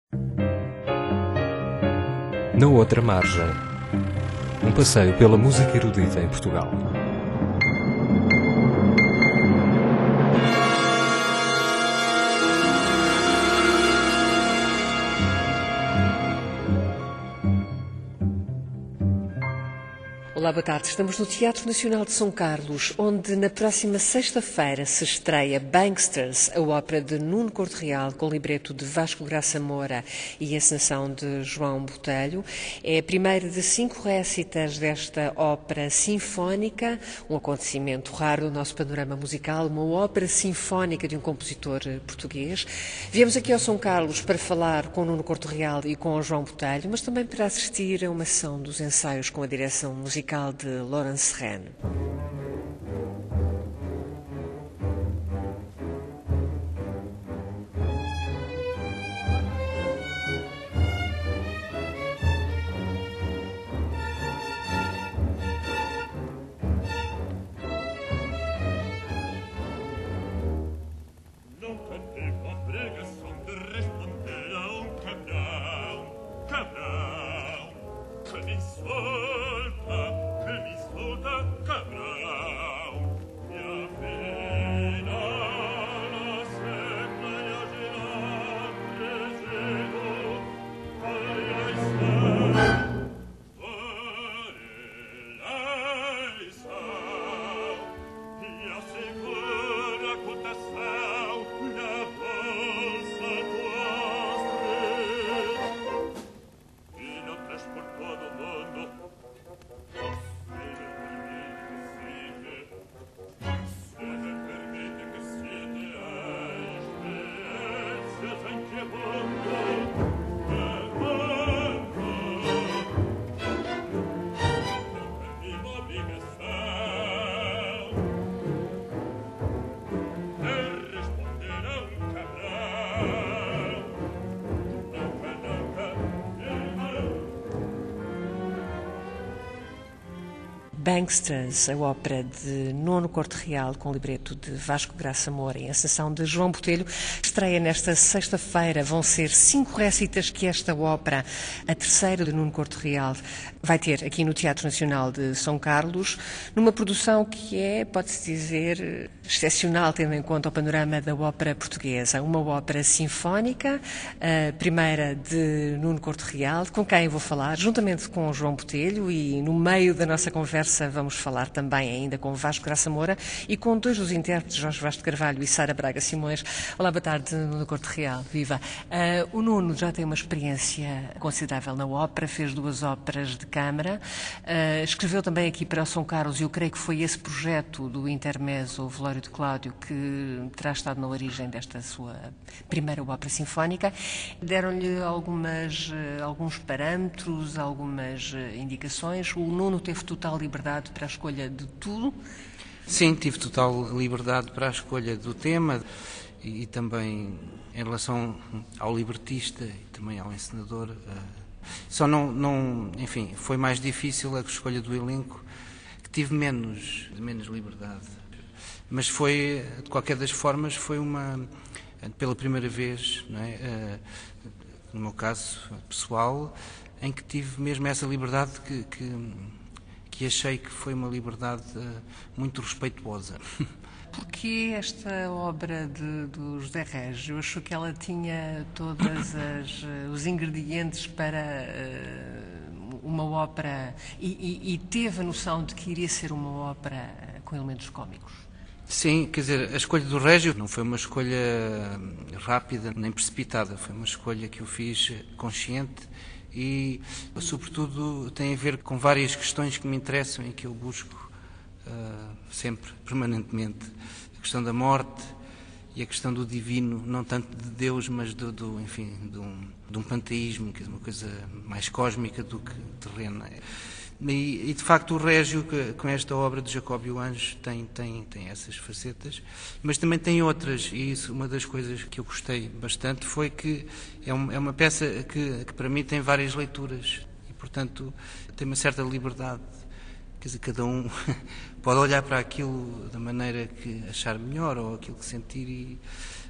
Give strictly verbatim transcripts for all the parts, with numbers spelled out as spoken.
Na outra margem, um passeio pela música erudita em Portugal. Olá, boa tarde. Estamos no Teatro Nacional de São Carlos, onde na próxima sexta-feira se estreia Banksters, a ópera de Nuno Corte Real, com libreto de Vasco Graça Moura e encenação de João Botelho. É a primeira de cinco récitas desta ópera sinfónica, um acontecimento raro no nosso panorama musical, uma ópera sinfónica de um compositor português. Viemos aqui ao São Carlos para falar com Nuno Corte Real e com João Botelho, mas também para assistir a uma sessão dos ensaios com a direção musical de Laurence Rennes. Banksters, a ópera de Nuno Corte Real, com libreto de Vasco Graça Moura e a encenação de João Botelho, estreia nesta sexta-feira. Vão ser cinco récitas que esta ópera, a terceira de Nuno Corte Real, vai ter aqui no Teatro Nacional de São Carlos, numa produção que é, pode-se dizer, excepcional, tendo em conta o panorama da ópera portuguesa. Uma ópera sinfónica, a primeira de Nuno Corte Real, com quem vou falar, juntamente com o João Botelho, e no meio da nossa conversa vamos falar também ainda com Vasco Graça Moura e com dois dos intérpretes, Jorge Vaz de Carvalho e Sara Braga Simões. Olá, boa tarde, Nuno Corte Real. Viva! Uh, o Nuno já tem uma experiência considerável na ópera, fez duas óperas de câmara, uh, escreveu também aqui para o São Carlos, e eu creio que foi esse projeto do Intermezzo, o Velório de Cláudio, que terá estado na origem desta sua primeira ópera sinfónica. Deram-lhe algumas, alguns parâmetros, algumas indicações. O Nuno teve total liberdade para a escolha de tudo? Sim, tive total liberdade para a escolha do tema e, e também em relação ao libretista e também ao encenador. Só não, não, enfim, foi mais difícil a escolha do elenco, que tive menos, menos liberdade. Mas foi, de qualquer das formas, foi uma, pela primeira vez, não é? No meu caso pessoal, em que tive mesmo essa liberdade que, que, que achei que foi uma liberdade muito respeituosa. Porquê esta obra de, do José Régio? Eu acho que ela tinha todos os ingredientes para uh, uma ópera e, e, e teve a noção de que iria ser uma ópera com elementos cómicos. Sim, quer dizer, a escolha do Régio não foi uma escolha rápida nem precipitada, foi uma escolha que eu fiz consciente e, sobretudo, tem a ver com várias questões que me interessam e que eu busco uh, sempre, permanentemente. A questão da morte e a questão do divino, não tanto de Deus, mas do, do enfim, de um, de um panteísmo, que é uma coisa mais cósmica do que terrena. E, e de facto o Régio, com esta obra de Jacóbio Anjo, tem, tem, tem essas facetas, mas também tem outras, e isso, uma das coisas que eu gostei bastante foi que é, um, é uma peça que, que para mim tem várias leituras e portanto tem uma certa liberdade, quer dizer, cada um pode olhar para aquilo da maneira que achar melhor ou aquilo que sentir e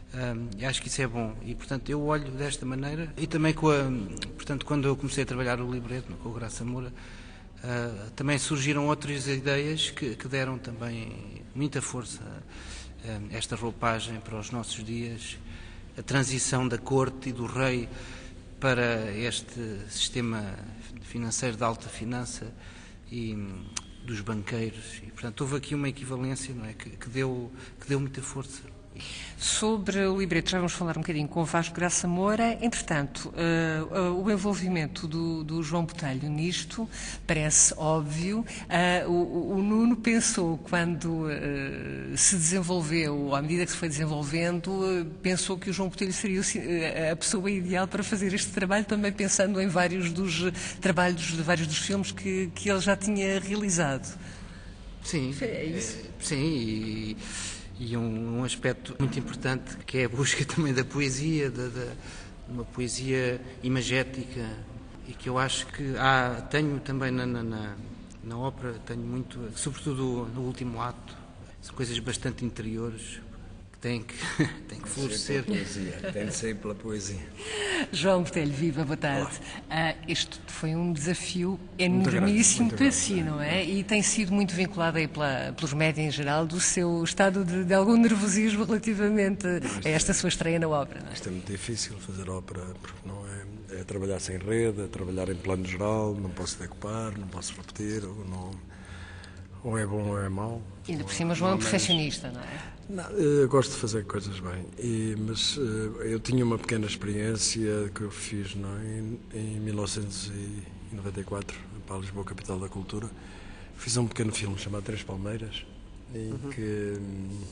Um, e acho que isso é bom e, portanto, eu olho desta maneira e também com a, portanto, quando eu comecei a trabalhar o libreto com o Graça Moura, uh, também surgiram outras ideias que, que deram também muita força a esta roupagem para os nossos dias, a transição da corte e do rei para este sistema financeiro de alta finança e dos banqueiros e, portanto, houve aqui uma equivalência, não é, que, que deu, que deu muita força. Sobre o libreto, já vamos falar um bocadinho com o Vasco Graça Moura. Entretanto, uh, uh, o envolvimento do, do João Botelho nisto parece óbvio. Uh, o, o Nuno pensou, quando uh, se desenvolveu, à medida que se foi desenvolvendo, uh, pensou que o João Botelho seria o, a pessoa ideal para fazer este trabalho, também pensando em vários dos trabalhos, de vários dos filmes que, que ele já tinha realizado. Sim, é isso. É, sim, e... E um, um aspecto muito importante que é a busca também da poesia, de, de uma poesia imagética, e que eu acho que há, tenho também na, na, na, na ópera, tenho muito, sobretudo no último ato, são coisas bastante interiores que têm que, têm que florescer. Tem de sair pela poesia. João Botelho, viva, boa tarde. Uh, este foi um desafio Muito enormíssimo grande, muito para grande, si, não é? E tem sido muito vinculado aí pela, pelos médias em geral do seu estado de, de algum nervosismo relativamente a esta sua estreia na ópera, não é? Isto é muito difícil fazer ópera, porque não é, é trabalhar sem rede, é trabalhar em plano geral, não posso decupar, não posso repetir, ou, não, ou é bom ou é mau. E ainda por cima, João é um perfeccionista, não é? Não, eu gosto de fazer coisas bem, e, mas uh, eu tinha uma pequena experiência que eu fiz não, em, em mil novecentos e noventa e quatro, para a Lisboa, capital da cultura. Fiz um pequeno filme chamado Três Palmeiras, em uhum. que,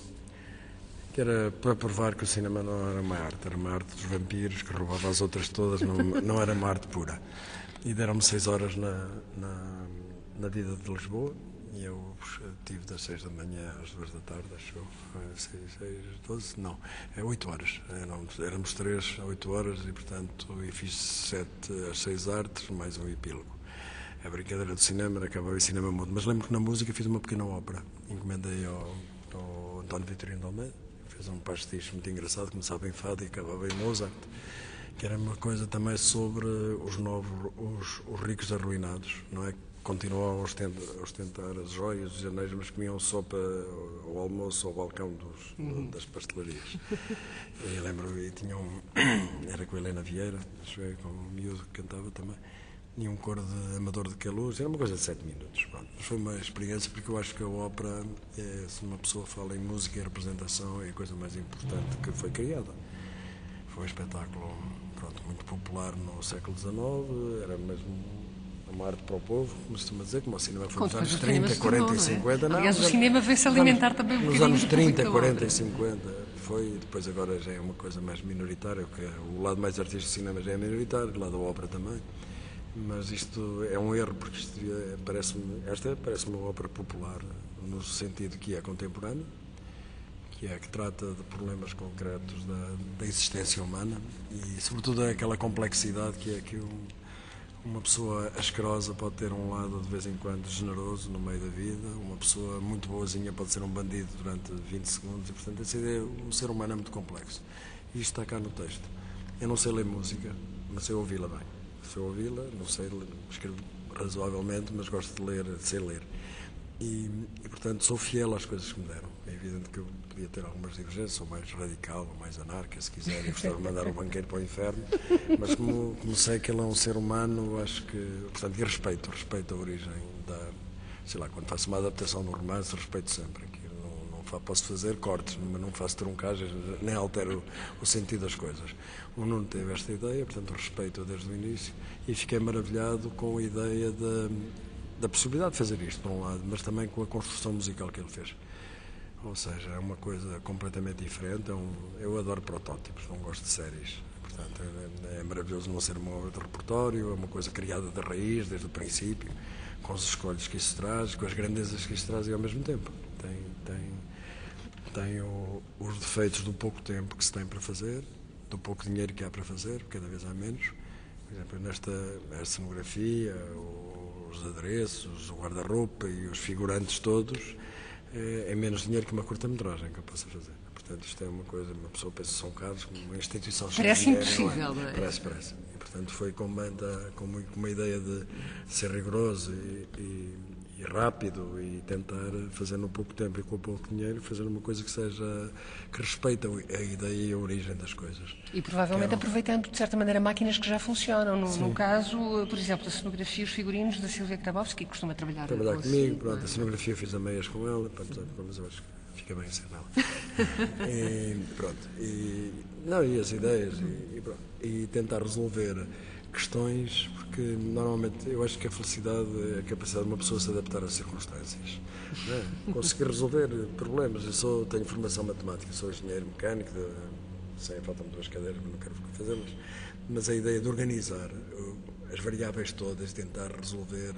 que era para provar que o cinema não era uma arte, era uma arte dos vampiros que roubava as outras todas, não, não era uma arte pura. E deram-me seis horas na, na, na vida de Lisboa. E eu tive das seis da manhã às duas da tarde, acho que seis, seis, doze, não, é oito horas. Éramos, éramos três a oito horas e, portanto, e fiz sete às seis artes, mais um epílogo. A brincadeira do cinema acabava em cinema mudo. Mas lembro que na música fiz uma pequena ópera. Encomendei ao, ao António Vitorino de Almeida, fez um pastiche muito engraçado, começava em fado e acabava em Mozart, que era uma coisa também sobre os novos, os, os ricos arruinados, não é? Continuavam a ostentar, a ostentar as joias, os anéis, mas comiam sopa ao almoço ao balcão dos, uhum. das pastelarias. E lembro, e tinha um, era com a Helena Vieira, com um miúdo que cantava também, e um coro de Amador de Queluz, era uma coisa de sete minutos. Pronto. Mas foi uma experiência, porque eu acho que a ópera, é, se uma pessoa fala em música e representação, é a coisa mais importante que foi criada. Foi um espetáculo, pronto, muito popular no século dezenove, era mesmo uma arte para o povo, como se costuma dizer, como o cinema foi nos anos trinta, quarenta e cinquenta. Não, aliás, o cinema veio-se alimentar também um nos bocadinho anos trinta, quarenta outra. e cinquenta foi, depois agora já é uma coisa mais minoritária, que o lado mais artístico do cinema já é minoritário, o lado da ópera também, mas isto é um erro, porque isto é, parece-me, esta parece-me uma ópera popular, no sentido que é contemporânea, que é que trata de problemas concretos da, da existência humana e, sobretudo, aquela complexidade que é que um Uma pessoa asquerosa pode ter um lado de vez em quando generoso no meio da vida, uma pessoa muito boazinha pode ser um bandido durante vinte segundos e, portanto, essa ideia, o ser humano é muito complexo. E isto está cá no texto. Eu não sei ler música, mas sei ouvi-la bem. Sei ouvi-la, não sei, escrevo razoavelmente, mas gosto de ler, sei ler. E, e, portanto, sou fiel às coisas que me deram. É evidente que eu podia ter algumas divergências, sou mais radical ou mais anarca, se quiser, e gostava de mandar o banqueiro para o inferno, mas como, como sei que ele é um ser humano, acho que, portanto, e respeito, respeito a origem da, sei lá, quando faço uma adaptação de um romance, respeito sempre, que não, não fa, posso fazer cortes, mas não faço truncagens, nem altero o, o sentido das coisas. O Nuno teve esta ideia, portanto, respeito desde o início, e fiquei maravilhado com a ideia de da possibilidade de fazer isto, por um lado, mas também com a construção musical que ele fez. Ou seja, é uma coisa completamente diferente. É um, eu adoro protótipos, não gosto de séries. Portanto, é, é maravilhoso não ser uma obra de repertório, é uma coisa criada de raiz, desde o princípio, com as escolhas que isso traz, com as grandezas que isso traz e ao mesmo tempo. Tem, tem, tem o, os defeitos do pouco tempo que se tem para fazer, do pouco dinheiro que há para fazer, cada vez há menos. Por exemplo, nesta a cenografia, os adereços, o guarda-roupa e os figurantes todos, é, é menos dinheiro que uma curta-metragem que eu possa fazer. Portanto, isto é uma coisa, uma pessoa pensa São Carlos como uma instituição Parece cheia de impossível, dinheiro, não é? Parece, parece. E, portanto, foi com, banda, com uma ideia de ser rigoroso e, e, e rápido e tentar fazer no pouco tempo e com pouco dinheiro, fazer uma coisa que seja, que respeite a ideia e a origem das coisas. E provavelmente Quero... aproveitando, de certa maneira, máquinas que já funcionam. No, no caso, por exemplo, da cenografia, os figurinos da Silvia Grabowski, que costuma trabalhar, trabalhar com comigo, assim, pronto, a cenografia fiz a meias com ela, pronto, mas eu acho que fica bem sem ela. e, pronto, e, não, e as ideias, e, e, pronto, e tentar resolver questões, porque normalmente eu acho que a felicidade é a capacidade de uma pessoa se adaptar às circunstâncias, não é? Conseguir resolver problemas. Eu sou, tenho formação matemática, sou engenheiro mecânico, de, sei, faltam-me duas cadeiras, mas não quero fazê-las, mas a ideia de organizar as variáveis todas, tentar resolver,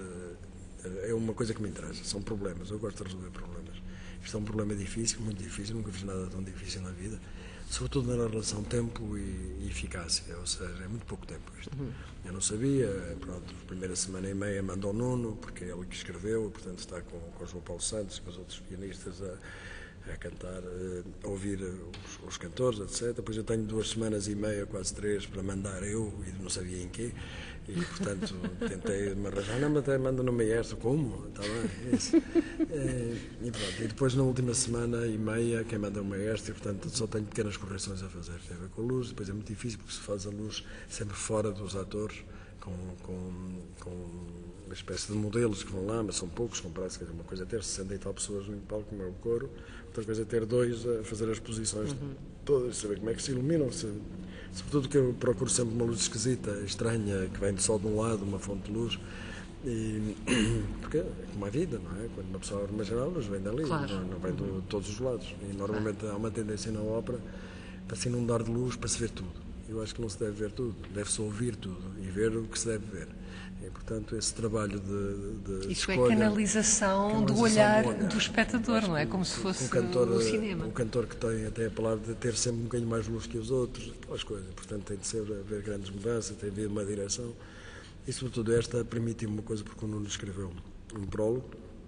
é uma coisa que me interessa, são problemas, eu gosto de resolver problemas. Isto é um problema difícil, muito difícil, nunca fiz nada tão difícil na vida, sobretudo na relação tempo e, e eficácia, ou seja, é muito pouco tempo isto. Uhum. Eu não sabia, pronto, a primeira semana e meia mandou o Nuno, porque é ele que escreveu, portanto está com, com o João Paulo Santos, com os outros pianistas a, a cantar, a ouvir os, os cantores, etcétera. Depois eu tenho duas semanas e meia, quase três, para mandar eu, e não sabia em quê, e portanto tentei me arranjar, não, mas até manda no maestro, como? Está bem, isso. E, e pronto, e depois na última semana e meia, quem manda é o maestro, e portanto só tenho pequenas correções a fazer, tem a ver com a luz, depois é muito difícil porque se faz a luz sempre fora dos atores, com, com, com uma espécie de modelos que vão lá, mas são poucos, comprados, quer dizer, uma coisa é ter sessenta e tal pessoas no palco, como é o coro, outra coisa é ter dois a fazer as posições uhum. todas, saber como é que se iluminam, se, sobretudo que eu procuro sempre uma luz esquisita, estranha, que vem só de um lado, uma fonte de luz, e, porque é como a vida, não é? Quando uma pessoa abre uma janela, a luz vem dali, claro. não, não vem de uhum. todos os lados, e normalmente há uma tendência na ópera para se inundar de luz, para se ver tudo. Eu acho que não se deve ver tudo, deve-se ouvir tudo e ver o que se deve ver. E, portanto, esse trabalho de, de Isso escolha, é canalização, canalização do, olhar do olhar do espectador, não é? Como se fosse um cantor, o cinema. Um cantor que tem até a palavra de ter sempre um bocadinho mais luz que os outros, aquelas coisas. Portanto, tem de ser, haver grandes mudanças, tem de haver uma direção. E, sobretudo, esta permitiu-me uma coisa, porque o Nuno escreveu um prólogo,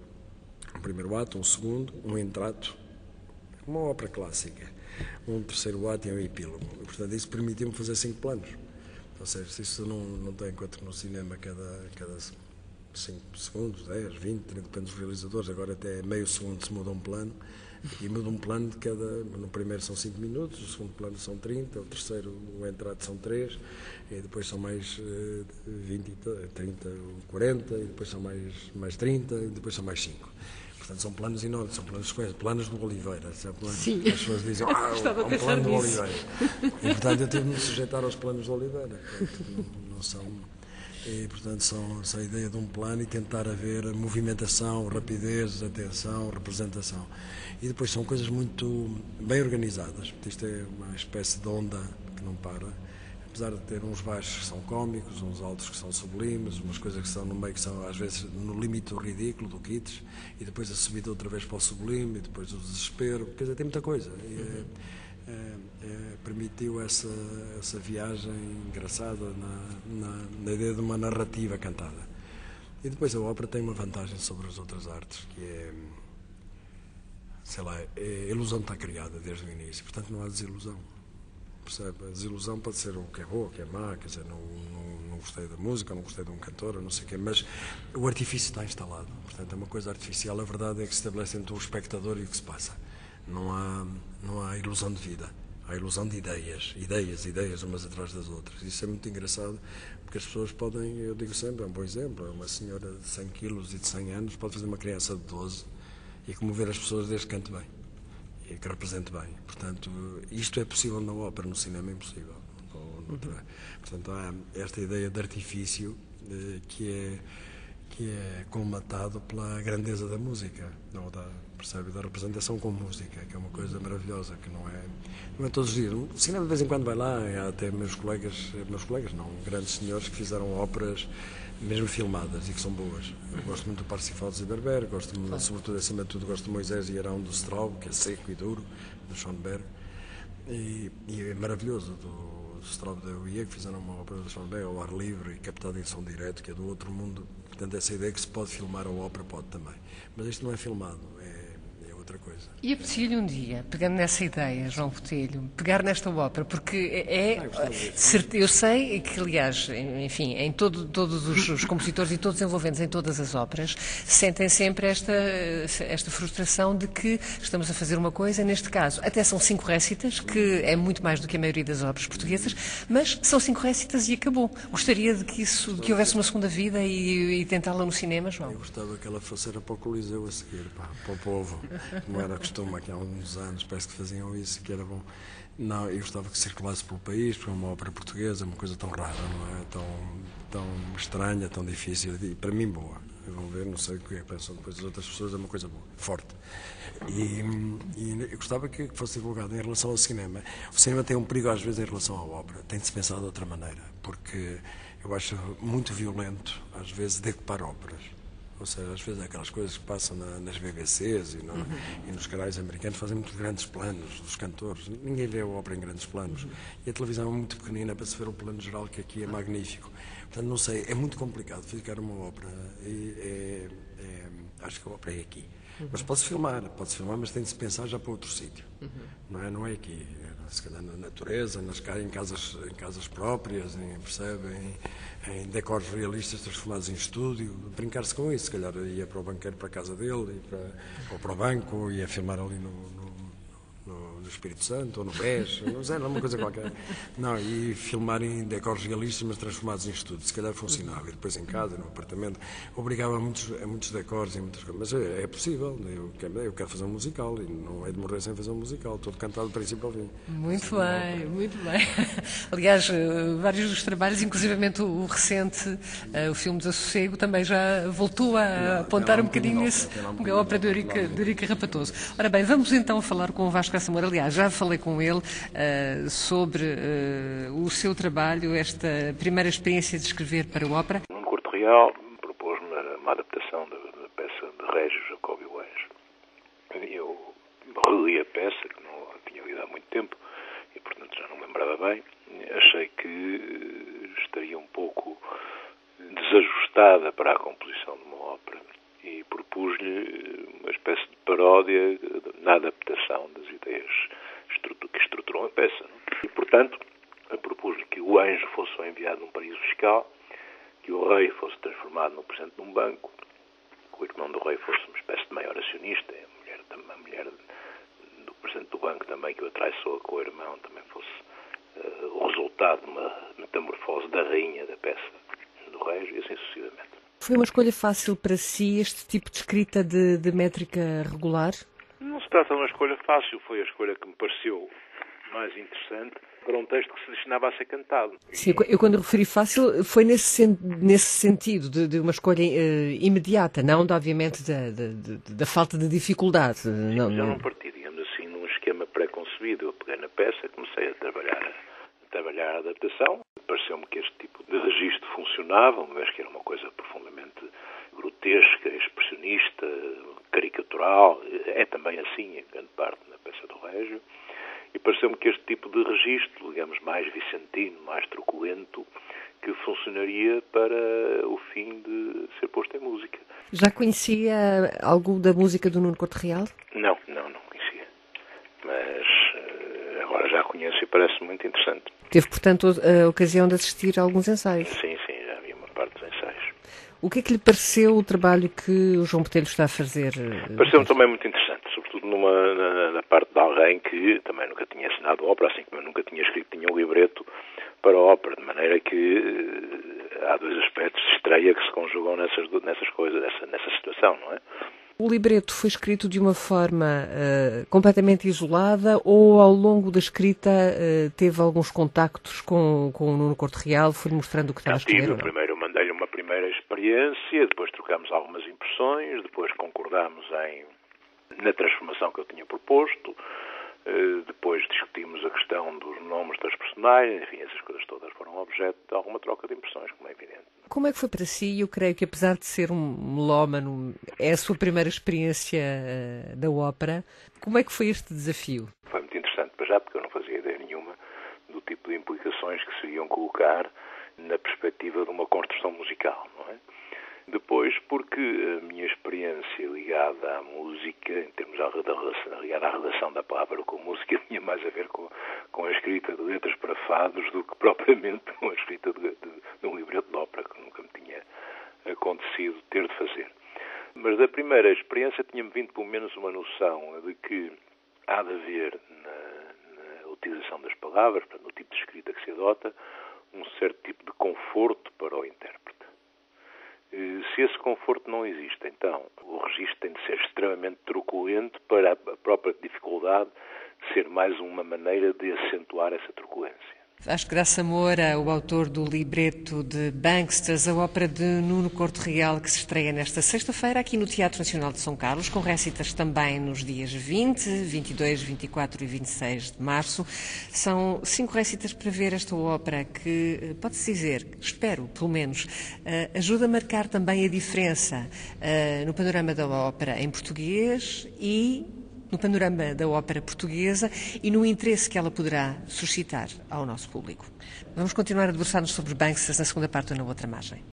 um primeiro ato, um segundo, um entrato, uma ópera clássica, um terceiro ato e um epílogo. E, portanto, isso permitiu-me fazer cinco planos. Ou seja, se isso não, não tem enquanto no cinema cada, cada cinco segundos, dez, vinte, trinta, depende dos realizadores, agora até meio segundo se muda um plano, e muda um plano de cada, no primeiro são cinco minutos, o segundo plano são trinta, o terceiro, o entrado são três, e depois são mais uh, vinte, trinta, quarenta, e depois são mais, mais trinta, e depois são mais cinco. Portanto, são planos enormes, são planos sequências, planos do Oliveira. Planos, Sim. As pessoas dizem, ah, há um plano do Oliveira. E, portanto, eu tive de me sujeitar aos planos do Oliveira. Portanto, não, não são... E, portanto, são, são a ideia de um plano e tentar haver movimentação, rapidez, atenção, representação. E depois são coisas muito bem organizadas. Isto é uma espécie de onda que não para. Apesar de ter uns baixos que são cómicos, uns altos que são sublimes, umas coisas que são no meio que são às vezes no limite do ridículo, do kitsch, e depois a subida outra vez para o sublime, e depois o desespero, quer dizer, tem muita coisa. E, é, é, é, permitiu essa, essa viagem engraçada na, na, na ideia de uma narrativa cantada. E depois a ópera tem uma vantagem sobre as outras artes, que é, sei lá, a ilusão está criada desde o início, portanto não há desilusão. Percebe? A desilusão pode ser o que é boa, o que é má, quer dizer, não, não, não gostei da música, não gostei de um cantor, não sei o quê, mas o artifício está instalado, portanto é uma coisa artificial, a verdade é que se estabelece entre o espectador e o que se passa. Não há, não há ilusão de vida, há ilusão de ideias, ideias, ideias umas atrás das outras. Isso é muito engraçado, porque as pessoas podem, eu digo sempre, é um bom exemplo, uma senhora de cem quilos e de cem anos pode fazer uma criança de doze e comover as pessoas desde que cante bem. E que represente bem. Portanto, isto é possível na ópera, no cinema é impossível. Uhum. Portanto, há esta ideia de artifício eh, que, é, que é colmatado pela grandeza da música, ou da, percebe, da representação com música, que é uma coisa maravilhosa, que não é, não é todos os dias. O cinema de vez em quando vai lá, há até meus colegas, meus colegas não, grandes senhores que fizeram óperas mesmo filmadas e que são boas. Eu gosto muito do Parsifal de Zilberberg, gosto claro. sobretudo, acima de tudo, gosto de Moisés e Arão do Straub, que é seco e duro, do Schoenberg, e, e é maravilhoso do, do Straub da U I A, que fizeram uma ópera do Schoenberg ao ar livre e captada em som direto, que é do outro mundo. Portanto, essa ideia que se pode filmar a ópera pode também. Mas isto não é filmado, é, é outra coisa. E apetecia-lhe um dia, pegando nessa ideia, João Botelho, pegar nesta ópera, porque é, é eu sei que, aliás, enfim, em todo, todos os, os compositores e todos os envolventes em todas as óperas sentem sempre esta, esta frustração de que estamos a fazer uma coisa, neste caso, até são cinco récitas, que é muito mais do que a maioria das óperas portuguesas, mas são cinco récitas e acabou. Gostaria de que, isso, de que houvesse uma segunda vida e, e tentá-la no cinema, João? Eu gostava que ela fosse era para o Coliseu a seguir, pá, para o povo, como era costume aqui há uns anos, parece que faziam isso, que era bom. Não, eu gostava que circulasse pelo país, porque é uma ópera portuguesa, uma coisa tão rara, não é? Tão, tão estranha, tão difícil, e para mim boa. Vão ver, não sei o que pensam depois das outras pessoas, é uma coisa boa, forte. E, e eu gostava que fosse divulgado em relação ao cinema. O cinema tem um perigo às vezes em relação à ópera, tem de se pensar de outra maneira, porque eu acho muito violento, às vezes, decupar óperas. Ou seja, às vezes aquelas coisas que passam na, nas B B Cs e, no, uhum. e nos canais americanos fazem muito grandes planos dos cantores. Ninguém vê a ópera em grandes planos. Uhum. E a televisão é muito pequenina para se ver o plano geral, que aqui é magnífico. Portanto, não sei, é muito complicado ficar uma ópera. E, é, é, acho que a ópera é aqui. Uhum. Mas pode-se filmar, pode-se filmar, mas tem de se pensar já para outro sítio. Uhum. Não é, não é aqui. Se calhar na natureza, nas, em, casas, em casas próprias, em, percebem, em, em decors realistas transformados em estúdio, brincar-se com isso. Se calhar ia para o banqueiro, para a casa dele, para, ou para o banco, ou ia filmar ali no, no, no, no Espírito Santo, ou no B E S, não sei, não, uma coisa qualquer. Não, e filmar em decors realistas, mas transformados em estúdio. Se calhar funcionava. E depois em casa, no apartamento, obrigava a muitos, a muitos decors e muitas coisas. Mas é, é possível. Eu quero, eu quero fazer um musical e não é de morrer sem fazer um musical. Todo cantado do princípio ao fim. Muito assim, bem, muito bem. Aliás, vários dos trabalhos, inclusivamente o recente, o filme Desassossego, também já voltou a apontar um bocadinho esse, a ópera de Eurica, de Eurica Rapatoso. Ora bem, vamos então falar com o Vasco Graça Moura. Aliás, já falei com ele uh, sobre uh, o seu trabalho, esta primeira experiência de escrever para a ópera. No Corte Real propôs-me uma adaptação da, da peça de Régio Jacobi o Anjo. Eu reli a peça, que não a tinha lido há muito tempo, e portanto já não me lembrava bem. Achei que estaria um pouco desajustada para a composição de uma ópera e propus-lhe uma espécie de paródia na adaptação das ideias que estruturam a peça. Não? E, portanto, propus-lhe que o anjo fosse enviado num paraíso fiscal, que o rei fosse transformado no presidente de um banco, que o irmão do rei fosse uma espécie de maior acionista, a mulher, a mulher do presidente do banco também, que o atraiçoa com o irmão, também fosse uh, o resultado de uma metamorfose da rainha da peça do rei, e assim sucessivamente. Foi uma escolha fácil para si este tipo de escrita de, de métrica regular? Não se trata de uma escolha fácil, foi a escolha que me pareceu mais interessante para um texto que se destinava a ser cantado. Sim, eu quando referi fácil foi nesse, nesse sentido, de, de uma escolha uh, imediata, não de, obviamente da, da, da falta de dificuldade. Sim, não, mas eu não não parti, digamos assim, num esquema pré-concebido. Eu peguei na peça, comecei a trabalhar, a trabalhar a adaptação. Pareceu-me que este tipo de registro funcionava, uma vez que era uma coisa profundamente grotesca, expressionista, caricatural. É também assim, em grande parte, na peça do Régio. E pareceu-me que este tipo de registro, digamos, mais vicentino, mais truculento, que funcionaria para o fim de ser posto em música. Já conhecia algo da música do Nuno Corte Real? Não, não, não conhecia. Mas agora já conheço e parece muito interessante. Teve, portanto, a ocasião de assistir a alguns ensaios? Sim, sim, já vi uma parte dos ensaios. O que é que lhe pareceu o trabalho que o João Botelho está a fazer? Pareceu-me também muito interessante, sobretudo numa, na, na parte de alguém que também nunca tinha assinado ópera, assim como eu nunca tinha escrito nenhum libreto para a ópera, de maneira que uh, há dois aspectos de estreia que se conjugam nessas, nessas coisas, nessa, nessa situação, não é? O libreto foi escrito de uma forma uh, completamente isolada ou ao longo da escrita uh, teve alguns contactos com, com o Nuno Corte Real, foi mostrando o que estava a escrever? Tive, primeiro mandei-lhe uma primeira experiência, depois trocámos algumas impressões, depois concordámos em, na transformação que eu tinha proposto, uh, depois discutimos a questão dos nomes das personagens, enfim, essas coisas todas foram objeto de alguma troca de impressões, como é evidente. Como é que foi para si? Eu creio que, apesar de ser um melómano, é a sua primeira experiência uh, da ópera. Como é que foi este desafio? Foi muito interessante, para já, porque eu não fazia ideia nenhuma do tipo de implicações que se iriam colocar na perspectiva de uma construção musical, não é? Depois, porque a minha experiência ligada à música, em termos da relação, ligada à relação da palavra com a música, tinha mais a ver com, com a escrita de letras para fados do que propriamente com a escrita de, de, de um livreto de ópera, que nunca me tinha acontecido ter de fazer. Mas da primeira experiência tinha-me vindo pelo menos uma noção de que há de haver na, na utilização das palavras, no tipo de escrita que se adota, um certo tipo de conforto para o intérprete. Se esse conforto não existe, então o registro tem de ser extremamente truculento para a própria dificuldade ser mais uma maneira de acentuar essa truculência. Vasco Graça Moura, o autor do libreto de Banksters, a ópera de Nuno Corte Real, que se estreia nesta sexta-feira aqui no Teatro Nacional de São Carlos, com récitas também nos dias vinte, vinte e dois, vinte e quatro e vinte e seis de março. São cinco récitas para ver esta ópera que, pode-se dizer, espero, pelo menos, ajuda a marcar também a diferença no panorama da ópera em português e no panorama da ópera portuguesa e no interesse que ela poderá suscitar ao nosso público. Vamos continuar a debruçar-nos sobre Banksters na segunda parte ou na outra margem.